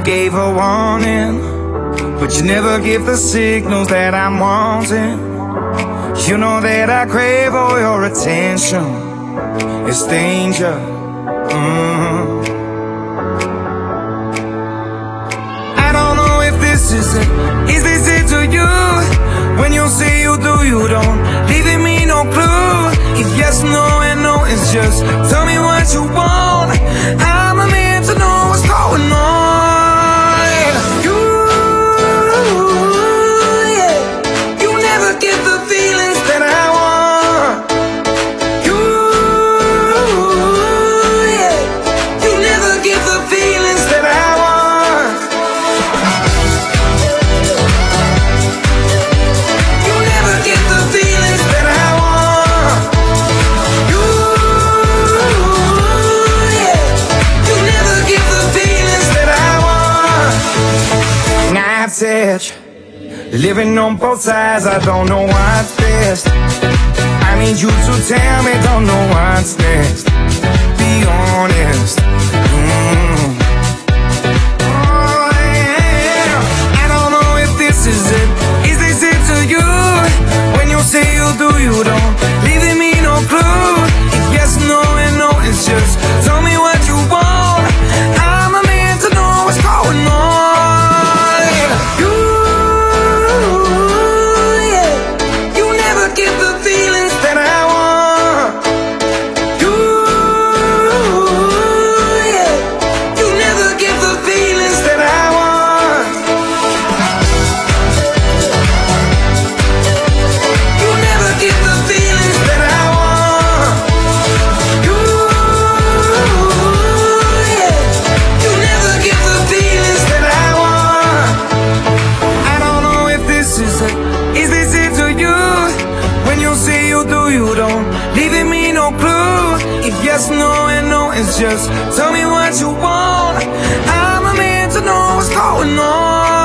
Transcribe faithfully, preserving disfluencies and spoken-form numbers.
gave a warning, but you never give the signals that I'm wanting. You know that I crave all your attention. It's danger. mm. I don't know if this is it. Is this it to you? When you say you do, you don't, leaving me no clue. If yes, no, and no, it's just tell me what you want. I'm a man to know what's going on. You, yeah, you never get the feelings that I want. You, yeah, you never get the feelings that I want. You never get the feelings that I want. You, yeah, you never get the feelings that I want. Knife's edge, living on both sides, I don't know what's best. I need you to tell me, don't know what's next. Be honest. mm. Oh, yeah. I don't know if this is it. Is this it to you? When you say you do, you don't, leaving me no clue. If yes, no, and no, it's just tell me what you want. I'm a man to know what's going on. You, yeah, you never get the feelings that I want. You, yeah, you never get the feelings that I want. You never get the feelings that I want. You, yeah, you never get the feelings that I want. I don't know if this is it. Is this it to you? When you say you do, you don't, leaving me no clue. If yes, no, and no, it's just tell me what you want. I'm a man to know what's going on.